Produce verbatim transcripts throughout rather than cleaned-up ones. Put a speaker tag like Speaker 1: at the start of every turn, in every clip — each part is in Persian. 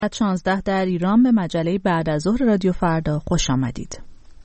Speaker 1: شانزده در ایران به مجله بعد از ظهر رادیو فردا خوش آمدید.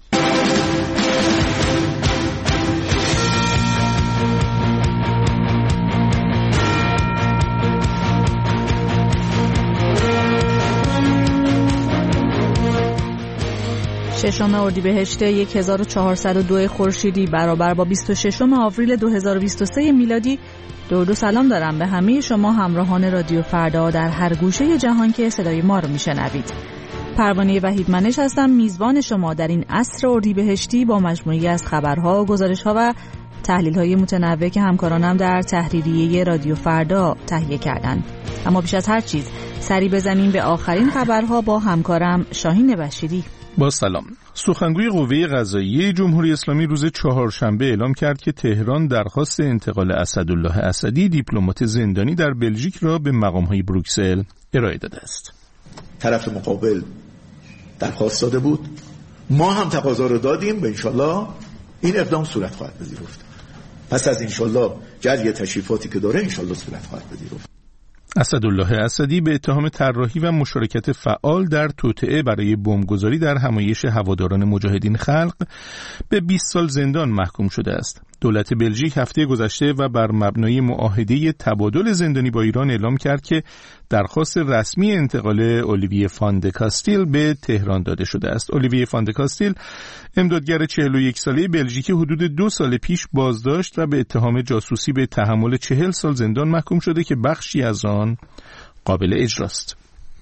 Speaker 1: ششم اردیبهشت هزار و چهارصد و دو خورشیدی برابر با بیست و ششم آوریل دو هزار و بیست و سه میلادی. درود و سلام دارم به همه شما همراهان رادیو فردا در هر گوشه جهان که صدای ما رو میشنوید. پروانه وحیدمنش هستم، میزبان شما در این عصر اردیبهشتی با مجموعی از خبرها، گزارش‌ها و تحلیل‌های متنوع که همکارانم در تحریریه رادیو فردا تهیه کردند. اما بیش از هر چیز سری بزنیم به آخرین خبرها با همکارم شاهین بشیری.
Speaker 2: با سلام. سخنگوی قوه قضاییه جمهوری اسلامی روز چهارشنبه اعلام کرد که تهران درخواست انتقال اسدالله اسدی دیپلمات زندانی در بلژیک را به مقام‌های بروکسل ارائه داده است.
Speaker 3: طرف مقابل درخواست داده بود، ما هم تقاضا رو دادیم و انشالله این اقدام صورت خواهد پذیرفت. پس از انشالله جریه تشریفاتی که داره انشالله صورت خواهد پذیرفت.
Speaker 2: اسدالله اسدی به اتهام طراحی و مشارکت فعال در توطئه برای بمبگذاری در همایش هواداران مجاهدین خلق به بیست سال زندان محکوم شده است. دولت بلژیک هفته گذشته و بر مبنای معاهده تبادل زندانی با ایران اعلام کرد که درخواست رسمی انتقال اولیویه فان د کاستیل به تهران داده شده است. اولیویه فان د کاستیل امدادگر چهل و یک ساله بلژیکی حدود دو سال پیش بازداشت و به اتهام جاسوسی به تحمل چهل سال زندان محکوم شده که بخشی از آن قابل اجراست.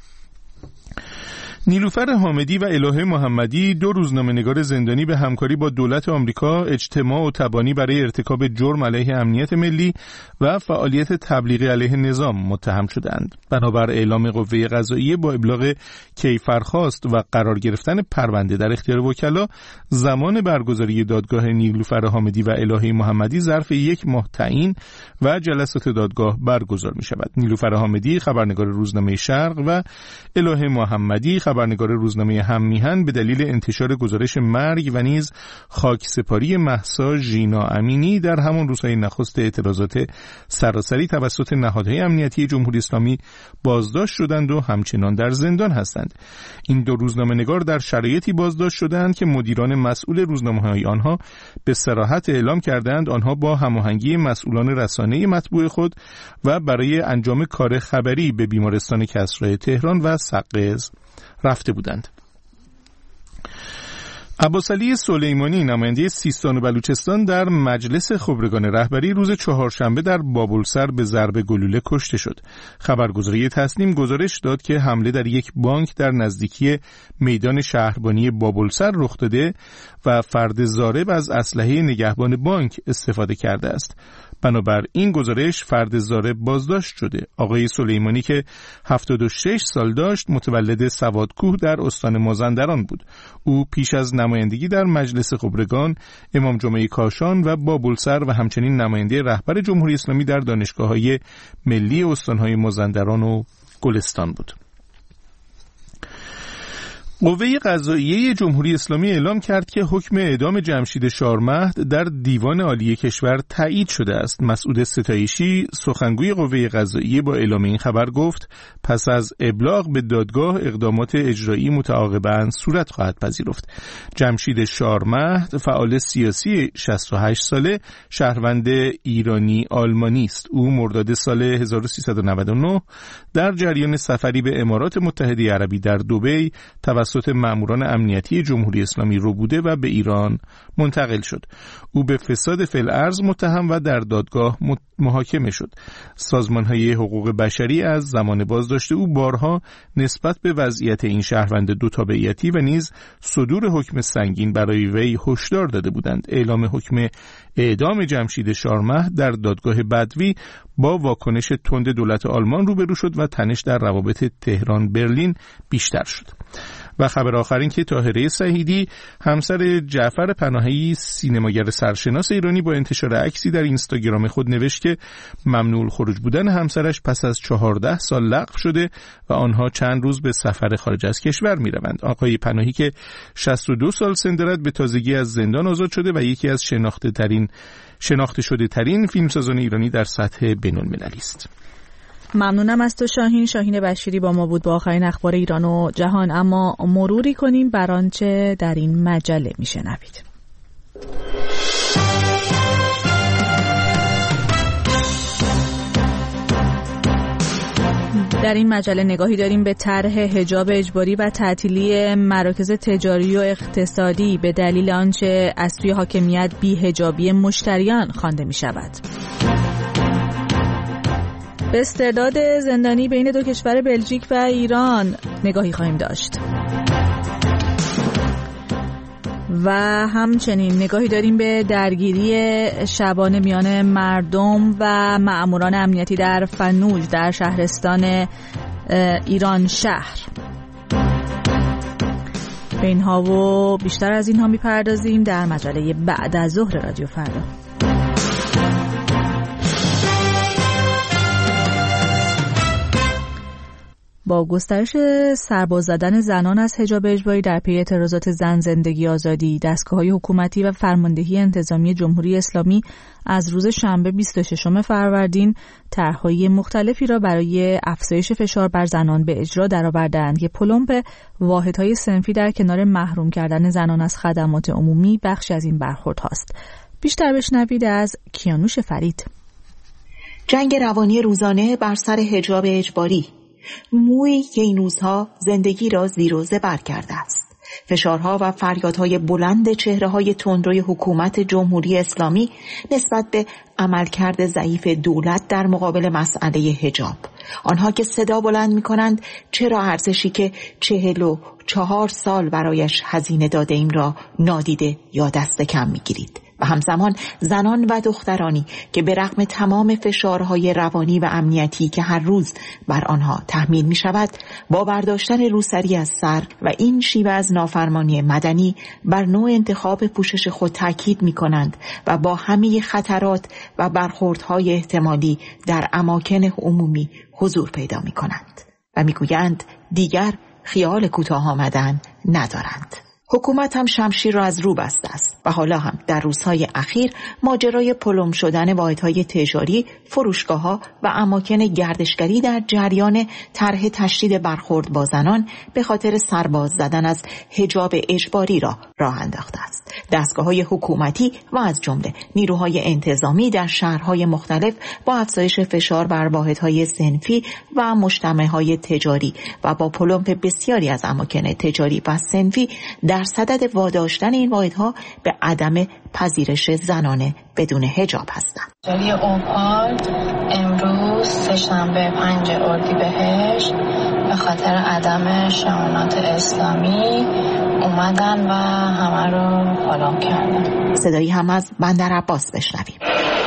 Speaker 2: نیلوفر حامدی و الهه محمدی، دو روزنامه‌نگار زندانی، به همکاری با دولت آمریکا اجتماع و تبانی برای ارتکاب جرم علیه امنیت ملی و فعالیت تبلیغی علیه نظام متهم شدند. بنابر اعلام قوه قضاییه با ابلاغ کیفرخواست و قرار گرفتن پرونده در اختیار وکلا، زمان برگزاری دادگاه نیلوفر حامدی و الهه محمدی ظرف یک ماه تعیین و جلسات دادگاه برگزار می‌شود. نیلوفر حامدی خبرنگار روزنامه شرق و الهه محمدی خبرنگار روزنامه هم میهن به دلیل انتشار گزارش مرگ و نیز خاکسپاری مهسا ژینا امینی در همان روزهای نخست اعتراضات سراسری توسط نهادهای امنیتی جمهوری اسلامی بازداشت شدند و همچنان در زندان هستند. این دو روزنامه‌نگار در شرایطی بازداشت شدند که مدیران مسئول روزنامه‌های آنها به صراحت اعلام کردند آنها با هماهنگی مسئولان رسانه‌ای مطبوع خود و برای انجام کار خبری به بیمارستان کسری تهران و سقز رفته بودند. عباسعلی سلیمانی، نماینده سیستان و بلوچستان، در مجلس خبرگان رهبری روز چهارشنبه در بابلسر به ضرب گلوله کشته شد. خبرگزاری تسنیم گزارش داد که حمله در یک بانک در نزدیکی میدان شهربانی بابلسر رخ داده و فرد ضارب از اسلحه نگهبان بانک استفاده کرده است. بنابر این گزارش فرد ضارب بازداشت شده. آقای سلیمانی که هفتاد و شش سال داشت، متولد سوادکوه در استان مازندران بود. او پیش از نمایندگی در مجلس خبرگان، امام جمعه کاشان و بابلسر و همچنین نماینده رهبر جمهوری اسلامی در دانشگاه‌های ملی استان‌های مازندران و گلستان بود. قوه قضاییه جمهوری اسلامی اعلام کرد که حکم اعدام جمشید شارمهد در دیوان عالی کشور تایید شده است. مسعود ستایشی، سخنگوی قوه قضاییه، با اعلام این خبر گفت پس از ابلاغ به دادگاه اقدامات اجرایی متعاقباً صورت خواهد پذیرفت. جمشید شارمهد فعال سیاسی شصت و هشت ساله، شهروند ایرانی آلمانی است. او مرداد سال هزار و سیصد و نود و نه در جریان سفری به امارات متحده عربی در دبی توسط ماموران امنیتی جمهوری اسلامی رو بوده و به ایران منتقل شد. او به فساد فی الارض متهم و در دادگاه محاکمه شد. سازمان‌های حقوق بشری از زمان بازداشت او بارها نسبت به وضعیت این شهروند دو تابعیتی و نیز صدور حکم سنگین برای وی هشدار داده بودند. اعلام حکم اعدام جمشید شارمهد در دادگاه بدوی با واکنش تند دولت آلمان روبرو شد و تنش در روابط تهران برلین بیشتر شد. و خبر آخرین که طاهره سعیدی، همسر جعفر پناهی سینماگر سرشناس ایرانی، با انتشار عکسی در اینستاگرام خود نوشت که ممنوع الخروج بودن همسرش پس از چهارده سال لغو شده و آنها چند روز به سفر خارج از کشور می روند. آقای پناهی که شصت و دو سال سن دارد به تازگی از زندان آزاد شده و یکی از شناخته ترین شناخته شده ترین فیلمسازان ایرانی در سطح بین‌المللی است.
Speaker 1: ممنونم از تو شاهین. شاهین بشیری با ما بود با آخرین اخبار ایران و جهان. اما مروری کنیم بر آنچه در این مجله میشنوید. در این مجله نگاهی داریم به طرح حجاب اجباری و تعطیلی مراکز تجاری و اقتصادی به دلیل آنچه از سوی حاکمیت بی‌حجابی مشتریان خوانده می شود. به استرداد زندانی بین دو کشور بلژیک و ایران نگاهی خواهیم داشت. و همچنین نگاهی داریم به درگیری شبانه میان مردم و مأموران امنیتی در فنوج در شهرستان ایران شهر. به اینها و بیشتر از اینها میپردازیم در مجله بعد از ظهر رادیو فردا. با گسترش سرباز زدن زنان از حجاب اجباری در پی اعتراضات زن زندگی آزادی، دستگاه‌های حکومتی و فرماندهی انتظامی جمهوری اسلامی از روز شنبه بیست و ششم فروردین طرح‌های مختلفی را برای افزایش فشار بر زنان به اجرا درآوردند که پلمپ واحدهای صنفی در کنار محروم کردن زنان از خدمات عمومی بخشی از این برخورد هاست. بیشتر بشنوید از کیانوش فرید.
Speaker 4: جنگ روانی روزانه بر سر حجاب اجباری. مویی که این روزها زندگی را زیر و زبر کرده است. فشارها و فریادهای بلند چهره‌های تندروی حکومت جمهوری اسلامی نسبت به عملکرد ضعیف دولت در مقابل مسئله حجاب. آنها که صدا بلند می‌کنند چرا ارزشی که چهل و چهار سال برایش هزینه داده ایم را نادیده یا دست کم می‌گیرید. و همزمان زنان و دخترانی که به رغم تمام فشارهای روانی و امنیتی که هر روز بر آنها تحمیل می شود با برداشتن روسری از سر و این شیوه از نافرمانی مدنی بر نوع انتخاب پوشش خود تاکید می کنند و با همه خطرات و برخوردهای احتمالی در اماکن عمومی حضور پیدا می کنند و می گویند دیگر خیال کوتاه آمدن ندارند. حکومت هم شمشیر را از رو بسته است و حالا هم در روزهای اخیر ماجرای پلم شدن واحدهای تجاری، فروشگاه‌ها و اماکن گردشگری در جریان طرح تشدید برخورد با زنان به خاطر سرباز زدن از حجاب اجباری را راه انداخته است. دستگاه‌های حکومتی و از جمله نیروهای انتظامی در شهرهای مختلف با افزایش فشار بر واحدهای صنفی و مجتمع‌های تجاری و با پلم بسیاری از اماکن تجاری و صنفی در صدد واداشتن این واحدها به عدم پذیرش زنانه بدون حجاب هستند.
Speaker 5: جاری اوپال امروز سه‌شنبه پنج اردیبهشت به خاطر عدم شمامت اسلامی اومدن و همه رو فالو کردن.
Speaker 4: صدایی هم از بندر عباس بشنویم.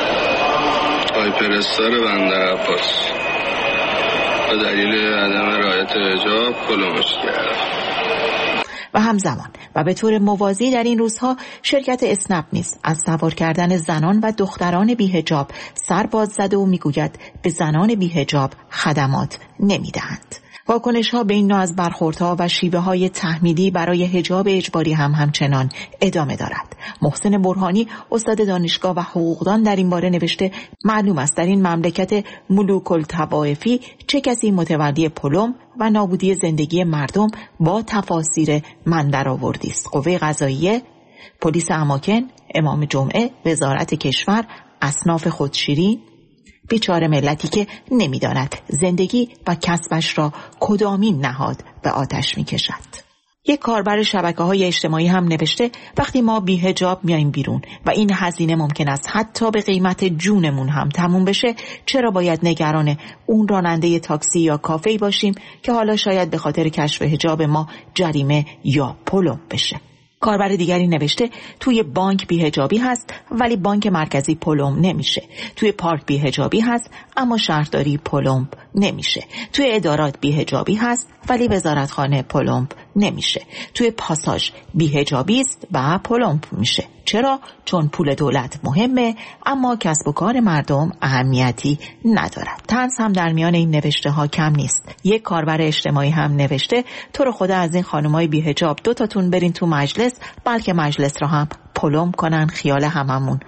Speaker 6: آقای پرستار بندر عباس به دلیل عدم رعایت حجاب پلمش کرد.
Speaker 4: و همزمان و به طور موازی در این روزها شرکت اسنپ نیز از سوار کردن زنان و دختران بی‌حجاب سر باز زده و میگوید به زنان بی‌حجاب خدمات نمیدهند. واکنش‌ها به این نوع از برخوردها و شیوه‌های تحمیلی برای حجاب اجباری هم همچنان ادامه دارد. محسن برهانی استاد دانشگاه و حقوقدان در این باره نوشته معلوم است در این مملکت ملوک الطوایفی چه کسی متولی پلم و نابودی زندگی مردم با تفاسیر من درآوردی است. قوه قضاییه، پلیس اماکن، امام جمعه، وزارت کشور، اصناف خودشیرین، بیچاره ملتی که نمیداند زندگی و کسبش را کدامین نهاد به آتش میکشد. یک کاربر شبکه‌های اجتماعی هم نوشته وقتی ما بی حجاب میایم بیرون و این هزینه ممکن است حتی به قیمت جونمون هم تموم بشه، چرا باید نگران اون راننده تاکسی یا کافه‌ای باشیم که حالا شاید به خاطر کشف حجاب ما جریمه یا پلم بشه. کاربر دیگری نوشته توی بانک بی‌حجابی هست ولی بانک مرکزی پلم نمیشه. توی پارک بی‌حجابی هست اما شهرداری پلم نمیشه. توی ادارات بی‌حجابی هست ولی وزارتخانه پلم نمیشه. توی پاساژ بی‌حجابی است و پلم میشه. چرا؟ چون پول دولت مهمه اما کسب و کار مردم اهمیتی ندارد. طنز هم در میان این نوشته ها کم نیست. یک کاربر اجتماعی هم نوشته تو رو خدا از این خانمای بی‌حجاب دو تاتون برین تو مجلس بلکه مجلس را هم پلم کنن خیال هممون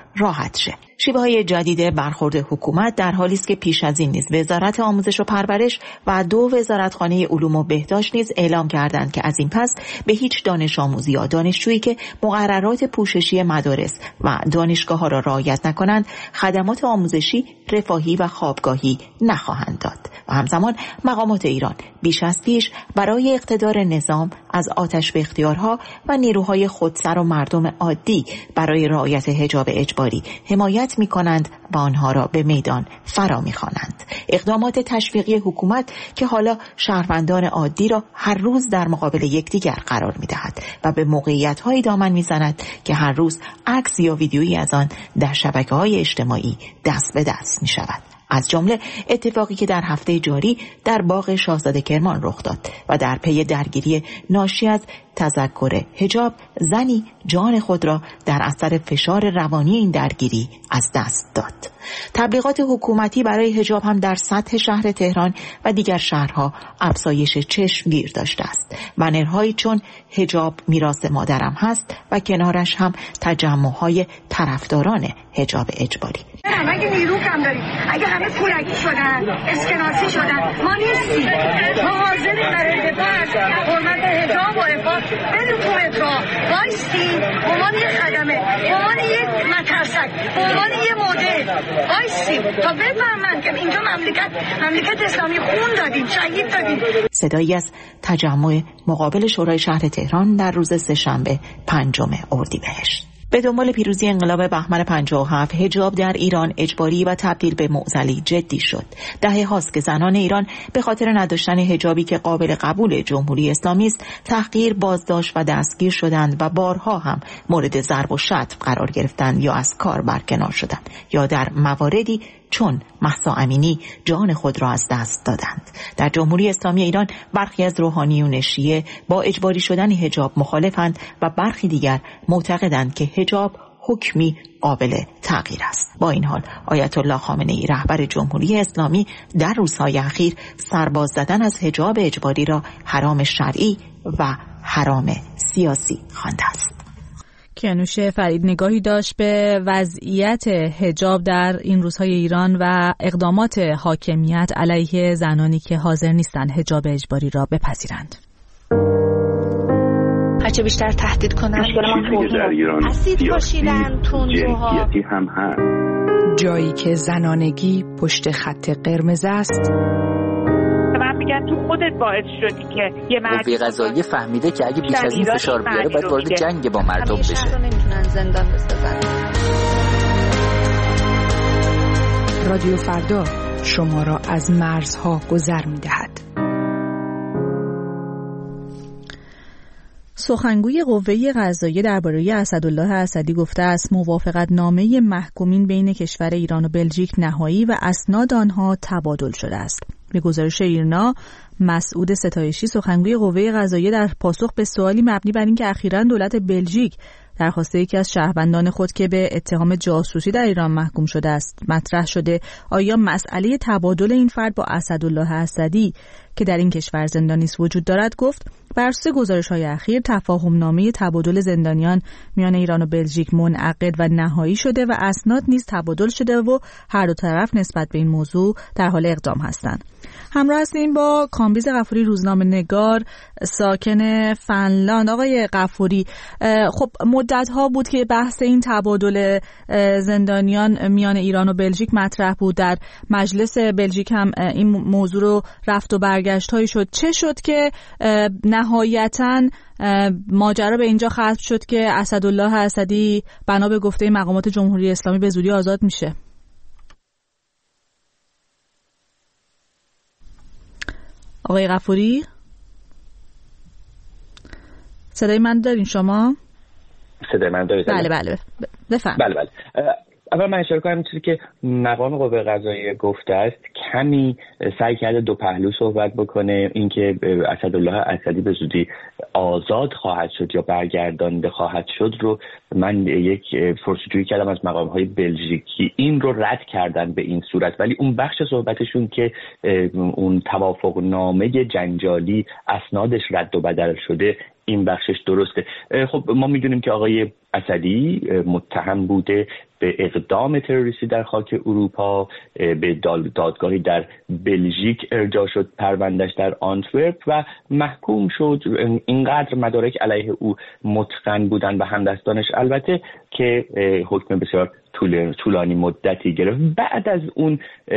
Speaker 4: راحت شه. شیوه های جدید برخورد حکومت در حالی است که پیش از این نیز وزارت آموزش و پرورش و دو وزارتخانه علوم و بهداشت نیز اعلام کردند که از این پس به هیچ دانش آموزی یا دانشجویی که مقررات پوششی مدارس و دانشگاه‌ها را رعایت نکنند خدمات آموزشی، رفاهی و خوابگاهی نخواهند داد. و همزمان مقامات ایران بیش از پیش برای اقتدار نظام از آتش به اختیارها و نیروهای خودسر و مردم عادی برای رعایت حجاب اجباری حمایت می کنند و آنها را به میدان فرا می خوانند. اقدامات تشویقی حکومت که حالا شهروندان عادی را هر روز در مقابل یکدیگر قرار می دهد و به موقعیت های دامن می زند که هر روز عکس یا ویدیویی از آن در شبکه‌های اجتماعی دست به دست می شود. از جمله اتفاقی که در هفته جاری در باغ شاهزاده کرمان رخ داد و در پی درگیری ناشی از تذکر حجاب زنی جان خود را در اثر فشار روانی این درگیری از دست داد. تبلیغات حکومتی برای حجاب هم در سطح شهر تهران و دیگر شهرها افزایش چشمگیر داشته است. بنرهایی چون حجاب میراث مادرم هست و کنارش هم تجمع‌های طرفداران حجاب اجباری.
Speaker 7: اگه نیرو کم داریم، اگه همه کولکی شدن، اسکناسی شدن، ما نیستیم. ما حاضریم برای دفاع از حرمت حجاب و عفاف بریم تو مترو وایستیم، به عنوان یک خدمه، به عنوان یک مترسک، به عنوان یک مدل وایستیم تا بفهمن که اینجا مملکت مملکت اسلامی خون دادیم، شهید دادیم.
Speaker 4: صدایی از تجمع مقابل شورای شهر تهران در روز سه‌شنبه پنجم اردیبهشت. به دنبال پیروزی انقلاب بهمن پنجاه و هفت حجاب در ایران اجباری و تبدیل به معضلی جدی شد. دهه هاست که زنان ایران به خاطر نداشتن حجابی که قابل قبول جمهوری اسلامی است تحقیر، بازداشت و دستگیر شدند و بارها هم مورد ضرب و شتم قرار گرفتند یا از کار برکنار شدند یا در مواردی چون مهسا امینی جان خود را از دست دادند. در جمهوری اسلامی ایران برخی از روحانیون شیعه با اجباری شدن حجاب مخالفند و برخی دیگر معتقدند که حجاب حکمی قابل تغییر است. با این حال آیت الله خامنه‌ای رهبر جمهوری اسلامی در روزهای اخیر سرباز زدن از حجاب اجباری را حرام شرعی و حرام سیاسی خوانده است.
Speaker 1: کیانوش فرید نگاهی داشت به وضعیت حجاب در این روزهای ایران و اقدامات حاکمیت علیه زنانی که حاضر نیستند حجاب اجباری را بپذیرند.
Speaker 8: هرچه بیشتر تهدید کنند
Speaker 9: در ایران
Speaker 8: اسید پاشیدن تندروها
Speaker 9: هم هست.
Speaker 10: جایی که زنانگی پشت خط قرمز است.
Speaker 11: میگن تو خودت باعث شدی که یه مرد
Speaker 12: قوه قضاییه فهمیده که اگه بیش از این فشار بیاره باید وارد جنگ با مردم بشه.
Speaker 8: همیشه نمیتونن زندان بسازن.
Speaker 10: رادیو فردا شما را از مرزها گذر میدهد.
Speaker 1: سخنگوی قوه قضاییه درباره اسدالله اسدی گفته است موافقتنامه محکومین بین کشور ایران و بلژیک نهایی و اسناد آنها تبادل شده است. به گزارش ایرنا، مسعود ستایشی سخنگوی قوه قضاییه در پاسخ به سوالی مبنی بر اینکه اخیراً دولت بلژیک درخواست یکی از شهروندان خود که به اتهام جاسوسی در ایران محکوم شده است مطرح شده، آیا مسئله تبادل این فرد با اسدالله اسدی که در این کشور زندانی است وجود دارد، گفت بر اساس گزارش‌های اخیر تفاهم‌نامه تبادل زندانیان میان ایران و بلژیک منعقد و نهایی شده و اسناد نیز تبادل شده و هر دو طرف نسبت به این موضوع در حال اقدام هستند. همراه هستیم با کامبیز غفوری، روزنامه‌نگار ساکن فنلاند. آقای غفوری، خب مدت‌ها بود که بحث این تبادل زندانیان میان ایران و بلژیک مطرح بود. در مجلس بلژیک هم این موضوع رو رفت و برگشت‌هایی شد. چه شد که نهایتاً ماجرا به اینجا ختم شد که اسدالله اسدی بنا به گفته مقامات جمهوری اسلامی به زودی آزاد میشه؟ آقای غفوری، صدای من دارین شما؟
Speaker 9: صدای من دارید؟
Speaker 1: بله بله بفهم.
Speaker 9: بله بله. اول من اشاره کنم چیزی که مقام قوه قضاییه گفته است کمی سعی کرده دو پهلو صحبت بکنه، اینکه اسدالله اسدی به زودی آزاد خواهد شد یا برگردانده خواهد شد رو من یک پرسجویی کردم از مقام‌های بلژیکی، این رو رد کردن به این صورت، ولی اون بخش صحبتشون که اون توافقنامه جنجالی اسنادش رد و بدل شده این بخشش درسته. خب ما میدونیم که آقای اسدی متهم بوده به اقدام تروریستی در خاک اروپا، به دادگاهی در بلژیک ارجاع شد پروندهش در آنتورپ و محکوم شد. اینقدر مدارک علیه او متقن بودن و همدستانش البته که حکم بسیار طولانی مدتی گرفت. بعد از اون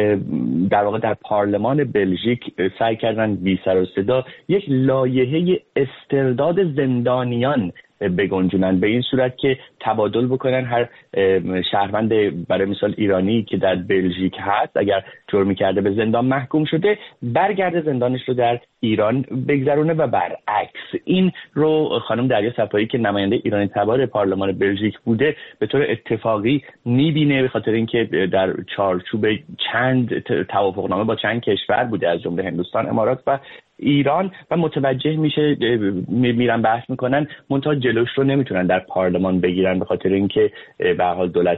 Speaker 9: در واقع در پارلمان بلژیک سعی کردن بی سر و صدا یک لایحه استرداد زندانیان بگنجونن، به این صورت که تبادل بکنن هر شهروند برای مثال ایرانی که در بلژیک هست اگر جرمی کرده به زندان محکوم شده برگرده زندانش رو در ایران بگذرونه و برعکس. این رو خانم دریا صفایی که نماینده ایرانی تبار پارلمان بلژیک بوده به طور اتفاقی میبینه، به خاطر اینکه در چارچوب چند توافقنامه با چند کشور بوده از جمله هندوستان، امارات و ایران و متوجه میشه، میرن بحث میکنن، منتها جلوش رو نمیتونن در پارلمان بگیرن به خاطر اینکه به هر حال دولت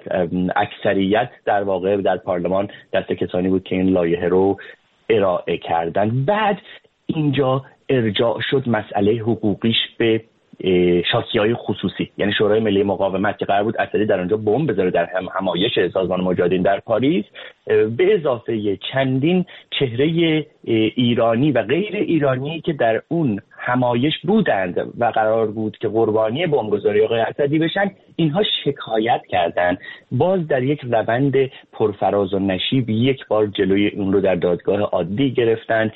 Speaker 9: اکثریت در واقع در پارلمان دست کسانی بود که این لایحه رو ارائه کردن. بعد اینجا ارجاع شد مسئله حقوقیش به شاکی‌های خصوصی، یعنی شورای ملی مقاومت که قرار بود اسدی در آنجا بمب بذاره در هم همایش سازمان مجاهدین در پاریس، به اضافه چندین چهره ایرانی و غیر ایرانی که در اون همایش بودند و قرار بود که قربانی بمبگذاری آقای اسدی بشن، اینها شکایت کردند. باز در یک روند پرفراز و نشیب یک بار جلوی اون رو در دادگاه عادی گرفتن،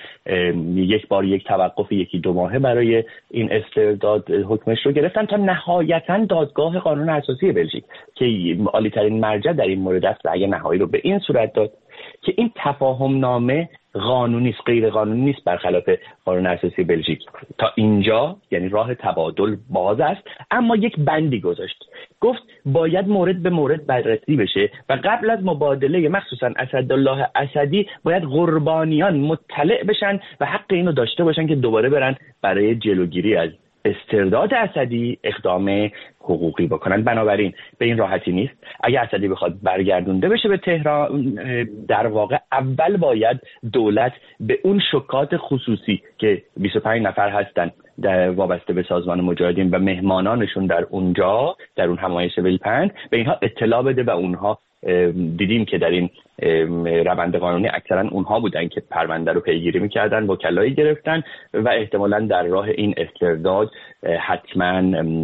Speaker 9: یک بار یک توقف یکی دو ماهه برای این استرداد حکمش رو گرفتن تا نهایتاً دادگاه قانون اساسی بلژیک که عالی ترین مرجع در این مورد است رأی نهایی رو به این صورت داد که این تفاهم نامه قانونی است، غیر قانونی نیست برخلاف قانون اساسی بلژیک. تا اینجا یعنی راه تبادل باز است، اما یک بندی گذاشت، گفت باید مورد به مورد بررسی بشه و قبل از مبادله مخصوصا اسدالله اسدی باید قربانیان مطلع بشن و حق اینو داشته باشن که دوباره برن برای جلوگیری از استرداد اسدی اقدام حقوقی بکنن. بنابراین به این راحتی نیست. اگر اسدی بخواد برگردونده بشه به تهران، در واقع اول باید دولت به اون شکات خصوصی که بیست و پنج نفر هستن در وابسته به سازمان مجاهدین و مهمانانشون در اونجا در اون همایش ویلپند به اینها اطلاع بده و اونها دیدیم که در این روند قانونی اکثرا اونها بودن که پرونده رو پیگیری میکردن، وکلایی گرفتن و احتمالاً در راه این استرداد حتما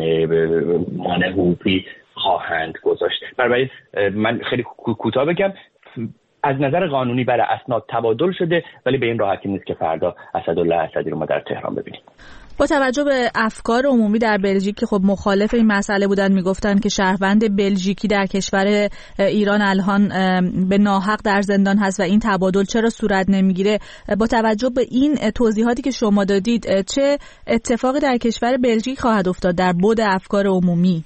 Speaker 9: مانع حقوقی خواهند گذاشت. برای من خیلی کوتاه بگم، از نظر قانونی برای اسناد تبادل شده، ولی به این راحتی نیست که فردا اسدالله اسدی رو ما در تهران ببینیم.
Speaker 1: با توجه به افکار عمومی در بلژیک که خب مخالف این مسئله بودن، میگفتن که شهروند بلژیکی در کشور ایران الان به ناحق در زندان هست و این تبادل چرا صورت نمیگیره، با توجه به این توضیحاتی که شما دادید چه اتفاقی در کشور بلژیک خواهد افتاد در بعد افکار عمومی؟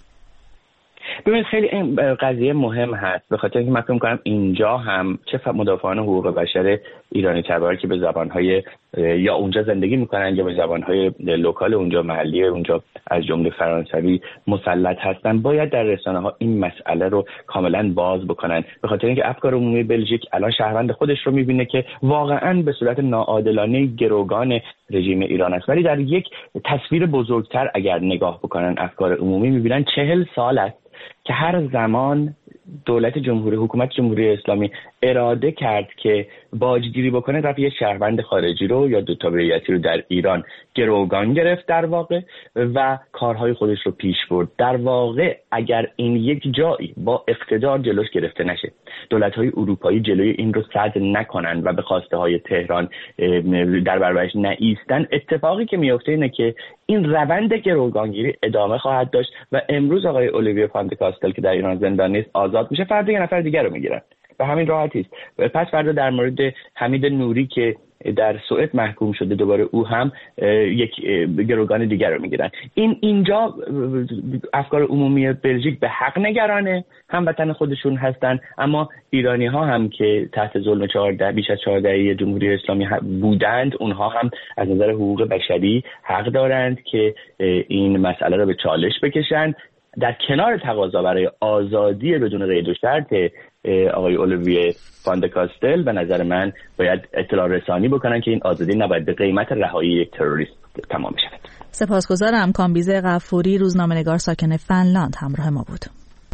Speaker 9: ببینید خیلی این قضیه مهم هست، به خاطر اینکه من فکر می‌کنم اینجا هم چه مدافعان حقوق بشر ایرانی تبار که به زبان‌های یا اونجا زندگی می‌کنن یا به زبان‌های لوکال اونجا محلی اونجا از جمله فرانسوی مسلط هستن، باید در رسانه‌ها این مسئله رو کاملا باز بکنن، به خاطر اینکه افکار عمومی بلژیک الان شهروند خودش رو می‌بینه که واقعاً به صورت ناعادلانه گروگان رژیم ایران است. ولی در یک تصویر بزرگتر اگر نگاه بکنن افکار عمومی می‌بینن چهل سال است که هر زمان دولت جمهوری حکومت جمهوری اسلامی اراده کرد که باجگیری بکنه، رفت یه شهروند خارجی رو یا دو تابعیتی رو در ایران گروگان گرفت در واقع و کارهای خودش رو پیش برد. در واقع اگر این یک جایی با اقتدار جلوش گرفته نشه، دولت‌های اروپایی جلوی این رو سد نکنن و به خواسته های تهران در برابرش نایستن، اتفاقی که میفته اینه که این روند گروگانگیری ادامه خواهد داشت و امروز آقای اولیویه فاند کاستل که در ایران زندان نیست آزاد میشه، فردا یه نفر دیگر رو میگیرن و همین راحتی است. پس فردا در مورد حمید نوری که در سوئد محکوم شده دوباره او هم یک گروگان دیگر رو میگیرن. این اینجا افکار عمومی بلژیک به حق نگرانه، هموطن خودشون هستن، اما ایرانی ها هم که تحت ظلم چهارده بیش از چهارده جمهوری اسلامی بودند، اونها هم از نظر حقوق بشری حق دارند که این مسئله رو به چالش بکشن، در کنار تقاضا برای آزادی بدون قید و شرط آقای اولیویه فاند کاستل. به نظر من باید اطلاع رسانی بکنن که این آزادی نباید به قیمت رهایی یک تروریست تمام شود.
Speaker 1: سپاسگزارم. کامبیز غفوری، روزنامه‌نگار ساکن فنلاند، همراه ما بود.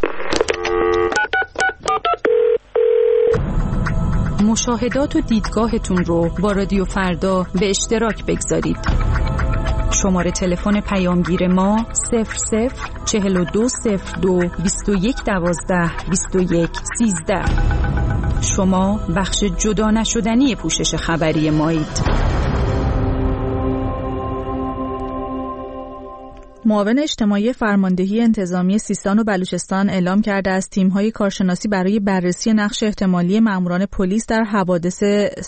Speaker 10: مشاهدات و دیدگاهتون رو با رادیو فردا به اشتراک بگذارید. شماره تلفن پیامگیر ما صفر صفر چهل و دو صفر دو بیست و یک دوازده بیست و یک سیزده. شما بخش جدا نشدنی پوشش خبری مایید.
Speaker 1: معاون اجتماعی فرماندهی انتظامی سیستان و بلوچستان اعلام کرده است تیم‌های کارشناسی برای بررسی نقش احتمالی ماموران پلیس در حوادث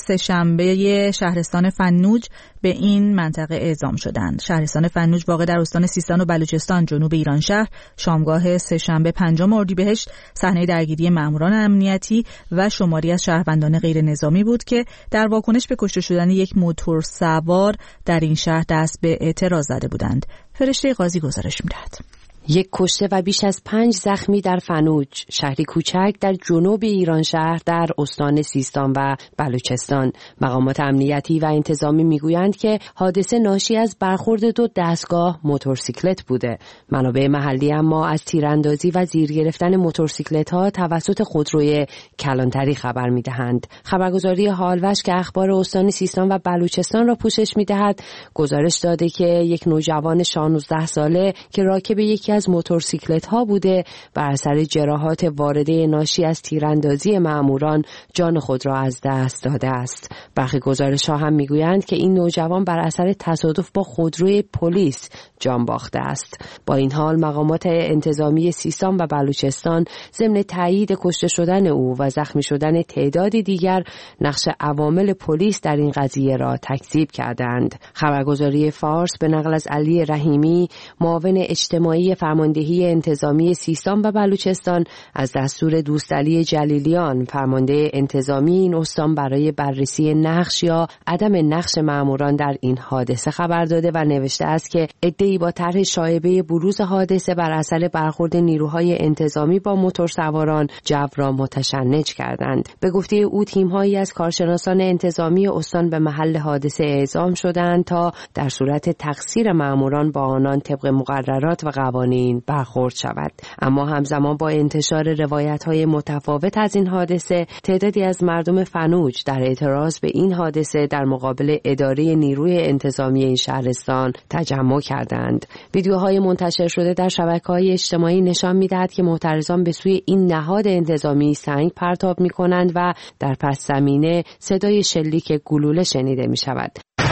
Speaker 1: سه‌شنبه شهرستان فنوج به این منطقه اعزام شدند. شهرستان فنوج واقع در استان سیستان و بلوچستان جنوب ایران شهر شامگاه سه‌شنبه پنجم اردیبهشت صحنه درگیری ماموران امنیتی و شماری از شهروندان غیر نظامی بود که در واکنش به کشته شدن یک موتور سوار در این شهر دست به اعتراض زده بودند. فرشته قاضی گزارش می‌دهد.
Speaker 13: یک کشته و بیش از پنج زخمی در فنوج، شهری کوچک در جنوب ایران شهر در استان سیستان و بلوچستان. مقامات امنیتی و انتظامی میگویند که حادثه ناشی از برخورد دو دستگاه موتورسیکلت بوده. منابع محلی اما از تیراندازی و زیر گرفتن موتورسیکلت‌ها توسط خودروی کلانتری خبر میدهند. خبرگزاری هالوش که اخبار استان سیستان و بلوچستان را پوشش میدهد، گزارش داده که یک نوجوان شانزده ساله که راکب یکی از موتورسیکلت ها بوده بر اثر جراحات وارده ناشی از تیراندازی ماموران جان خود را از دست داده است. برخی گزارش ها هم میگویند که این نوجوان بر اثر تصادف با خودروی پلیس جان باخته است. با این حال مقامات انتظامی سیستان و بلوچستان ضمن تایید کشته شدن او و زخمی شدن تعدادی دیگر نقش عوامل پلیس در این قضیه را تکذیب کردند. خبرگزاری فارس به نقل از علی رحیمی، معاون اجتماعی فرماندهی انتظامی سیستان و بلوچستان، از دستور دوستعلی جلیلیان فرمانده انتظامی این استان برای بررسی نقش یا عدم نقش ماموران در این حادثه خبر داده و نوشته است که عده‌ای با طرح شایبه بروز حادثه بر اثر برخورد نیروهای انتظامی با موتورسواران جو را متشنج کردند. به گفته او تیم‌هایی از کارشناسان انتظامی استان به محل حادثه اعزام شدند تا در صورت تقصیر ماموران با آنان طبق مقررات و قوانین برخورد شود. اما همزمان با انتشار روایت‌های متفاوت از این حادثه، تعدادی از مردم فنوج در اعتراض به این حادثه در مقابل اداره نیروی انتظامی این شهرستان تجمع کردند. ویدیوهای منتشر شده در شبکه‌های اجتماعی نشان می‌دهد که معترضان به سوی این نهاد انتظامی سنگ پرتاب می‌کنند و در پس زمینه صدای شلیک گلوله شنیده می‌شود.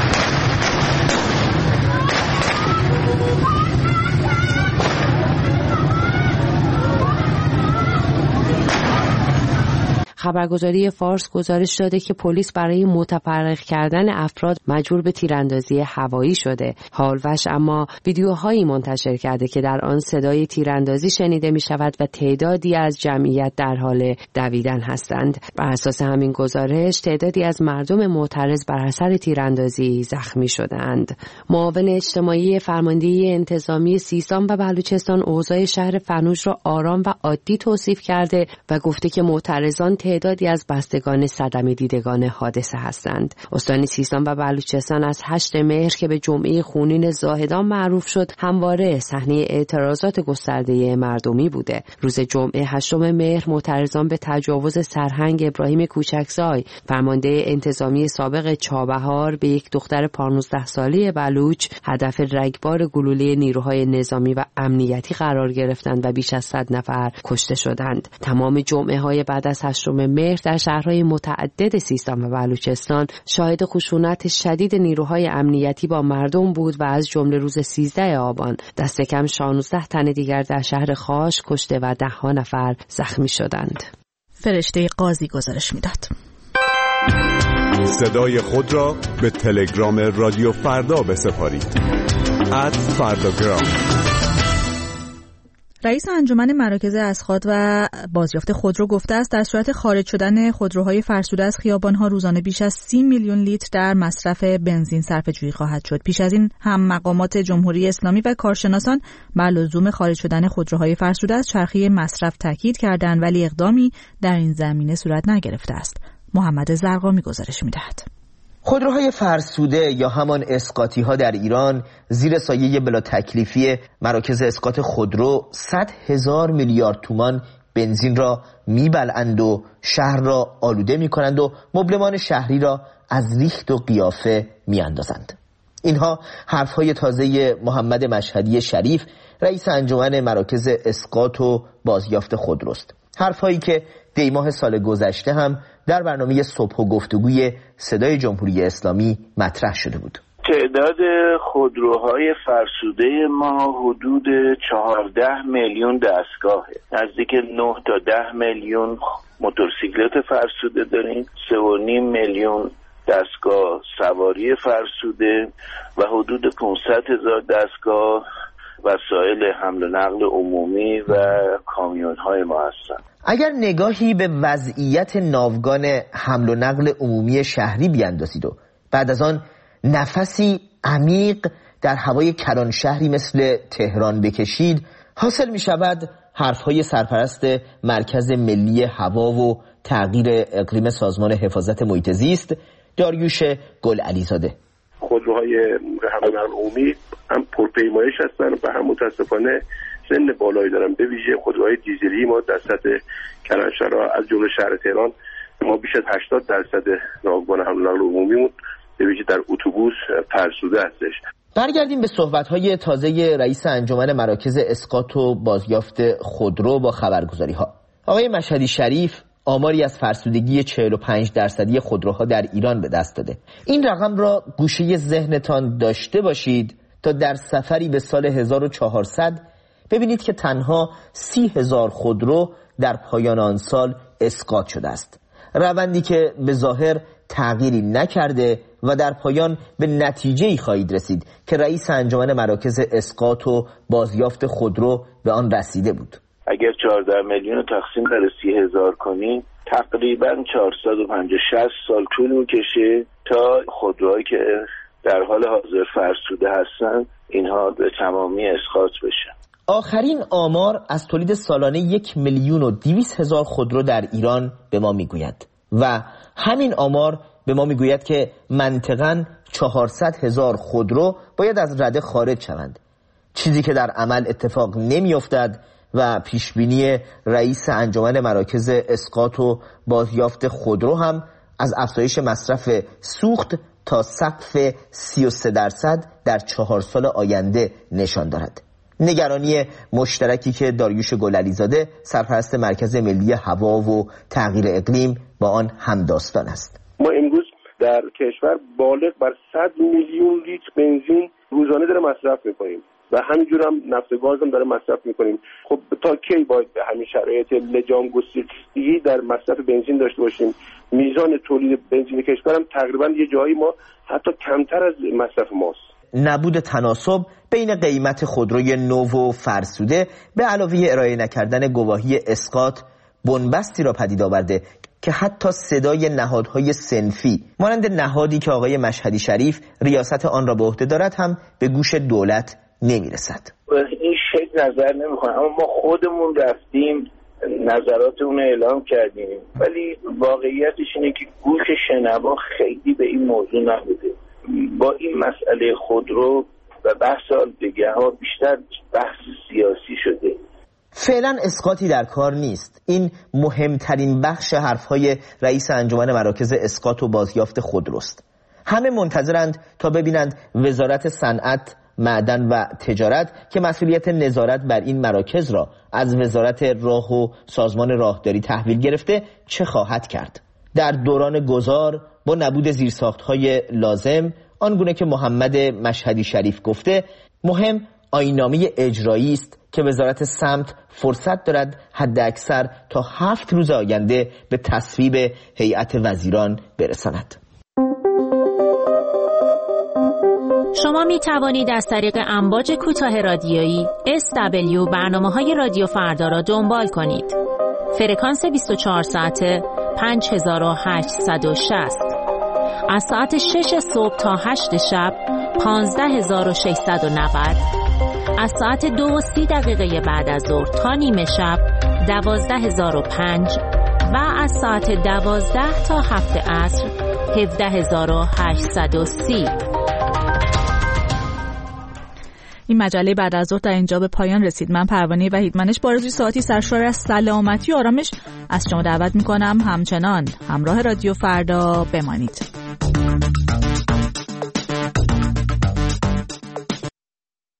Speaker 13: خبرگزاری فارس گزارش داده که پلیس برای متفرق کردن افراد مجبور به تیراندازی هوایی شده. هالوش اما ویدیوهایی منتشر کرده که در آن صدای تیراندازی شنیده می شود و تعدادی از جمعیت در حال دویدن هستند. بر اساس همین گزارش تعدادی از مردم معترض بر اثر تیراندازی زخمی شدند. معاون اجتماعی فرماندهی انتظامی سیستان و بلوچستان اوضاع شهر فنوج را آرام و عادی توصیف کرده و گفته که معترضان تعدادی از بستگان صدمه دیدگان حادثه هستند. استان سیستان و بلوچستان از هشتم مهر که به جمعه خونین زاهدان معروف شد، همواره صحنه اعتراضات گسترده مردمی بوده. روز جمعه هشتم مهر معترضان به تجاوز سرهنگ ابراهیم کوچکزای، فرمانده انتظامی سابق چابهار، به یک دختر پانزده ساله بلوچ هدف رگبار گلوله نیروهای نظامی و امنیتی قرار گرفتند و بیش از صد نفر کشته شدند. تمام جمعه های بعد از هشتم مهر در شهرهای متعدد سیستان و بلوچستان شاهد خشونت شدید نیروهای امنیتی با مردم بود و از جمله روز سیزده آبان دست کم شانزده تن دیگر در شهر خاش کشته و ده ها نفر زخمی شدند.
Speaker 1: فرشته قاضی گزارش میداد.
Speaker 14: صدای خود را به تلگرام رادیو فردا بسپارید. ات فرداگرام.
Speaker 1: رئیس انجمن مراکز اسقاط و بازیافت خودرو گفته است در صورت خارج شدن خودروهای فرسوده از خیابان‌ها روزانه بیش از سی میلیون لیتر در مصرف بنزین صرفه‌جویی خواهد شد. پیش از این هم مقامات جمهوری اسلامی و کارشناسان بر لزوم خارج شدن خودروهای فرسوده از چرخه مصرف تاکید کردند، ولی اقدامی در این زمینه صورت نگرفته است. محمد زرقامی گزارش می‌دهد.
Speaker 15: خودروهای فرسوده یا همان اسقاطی ها در ایران زیر سایه بلا تکلیفی مراکز اسقاط خودرو صد هزار میلیارد تومان بنزین را میبلعند و شهر را آلوده میکنند و مبلمان شهری را از ریخت و قیافه میاندازند. اینها حرفهای تازه محمد مشهدی شریف، رئیس انجمن مراکز اسقاط و بازیافت خودروست. حرفهایی که دیماه سال گذشته هم در برنامه صبح و گفتگوی صدای جمهوری اسلامی مطرح شده بود.
Speaker 16: تعداد خودروهای فرسوده ما حدود چهارده میلیون دستگاهه. نزدیک نه تا ده میلیون موتورسیکلت فرسوده داریم، سه و نیم میلیون دستگاه سواری فرسوده و حدود پانصد هزار دستگاه وسایل حمل و نقل عمومی و کامیون‌های ما هستن.
Speaker 15: اگر نگاهی به وضعیت ناوگان حمل و نقل عمومی شهری بیاندازید و بعد از آن نفسی عمیق در هوای کلان شهری مثل تهران بکشید، حاصل می شود حرفهای سرپرست مرکز ملی هوا و تغییر اقلیم سازمان حفاظت محیط زیست داریوش گل علیزاده.
Speaker 17: خودروهای حمل و نقل عمومی هم پرپیمایش هستن و هم متاسفانه سن بالایی دارن. به ویژه خودروهای دیزلی ما در سطح کلانشهرها از جمله شهر تهران ما بیش از هشتاد درصد ناوگان حمل و نقل عمومیمون به ویژه در اتوبوس فرسوده هستش.
Speaker 15: برگردیم به صحبت‌های تازه رئیس انجمن مراکز اسقاط و بازیافت خودرو با خبرگزاری‌ها. آقای مشهدی شریف آماری از فرسودگی چهل و پنج درصدی خودروها در ایران به دست داده. این رقم را گوشه ذهنتان داشته باشید تا در سفری به سال هزار و چهارصد ببینید که تنها سی هزار خودرو در پایان آن سال اسقاط شده است. روندی که به ظاهر تغییری نکرده و در پایان به نتیجه‌ای خواهید رسید که رئیس انجمن مراکز اسقاط و بازیافت خودرو به آن رسیده بود.
Speaker 16: اگر چهارده میلیون تقسیم بر سی هزار کنیم تقریبا چهارصد و پنجاه شصت سال طول میکشه تا خودروهایی که در حال حاضر فرسوده هستن اینها به تمامی اسقاط بشن.
Speaker 15: آخرین آمار از تولید سالانه یک میلیون و دویست هزار خودرو در ایران به ما میگوید و همین آمار به ما میگوید که منطقاً چهارصد هزار خودرو باید از رده خارج شوند، چیزی که در عمل اتفاق نمیافتد و پیشبینی رئیس انجمن مراکز اسقاط و بازیافت خودرو هم از افزایش مصرف سوخت تا سقف سی و سه درصد در چهار سال آینده نشان دارد. نگرانی مشترکی که داریوش گل علیزاده سرپرست مرکز ملی هوا و تغییر اقلیم با آن همداستان است.
Speaker 17: ما امروز در کشور بالغ بر صد میلیون لیتر بنزین روزانه داره مصرف میکنیم و همینجور هم نفت و گاز هم داره مصرف میکنیم. خب تا کی باید به همین شرایط لجام گسیختگی در مصرف بنزین داشته باشیم؟ میزان تولید بنزین کشور هم تقریبا یه جایی ما حتی کمتر از مصرف ماست.
Speaker 15: نبود تناسب بین قیمت خودروی نو و فرسوده به علاوه ارائه نکردن گواهی اسقاط بنبستی را پدید آورده که حتی صدای نهادهای صنفی مانند نهادی که آقای مشهدی شریف ریاست آن را به عهده دارد هم به گوش دولت نمیرسد.
Speaker 16: این شکل نظر نمیکنه، اما ما خودمون رفتیم نظراتمون اعلام کردیم، ولی واقعیتش اینه که گوش شنوا خیلی به این موضوع نبوده. با این مسئله خودرو و بحث دیگه ها بیشتر بحث سیاسی شده.
Speaker 15: فعلا اسقاطی در کار نیست. این مهمترین بخش حرفهای رئیس انجمن مراکز اسقاط و بازیافت خودروست. همه منتظرند تا ببینند وزارت صنعت، معدن و تجارت که مسئولیت نظارت بر این مراکز را از وزارت راه و سازمان راهداری تحویل گرفته چه خواهد کرد. در دوران گذار با نبود زیرساخت‌های لازم، آنگونه که محمد مشهدی شریف گفته، مهم آیین‌نامه اجرایی است که وزارت سمت فرصت دارد حد اکثر تا هفت روز آینده به تصویب هیئت وزیران برساند.
Speaker 18: شما می توانید از طریق امواج کوتاه رادیویی اس دبلیو برنامه‌های رادیو فردا را دنبال کنید. فرکانس بیست و چهار ساعته پنج هزار و هشتصد و شصت، از ساعت شش صبح تا هشت شب پانزده هزار و ششصد و نود، از ساعت دو و سی دقیقه بعد از ظهر تا نیمه شب دوازده هزار و پنج و از ساعت دوازده تا هفت عصر هفده هزار و هشتصد و سی.
Speaker 1: این مجله بعد از ظهر در اینجا به پایان رسید. من پروانه وحیدمنش با آرزوی ساعتی سرشار از سلامتی و آرامش از شما دعوت میکنم همچنان همراه رادیو فردا بمانید.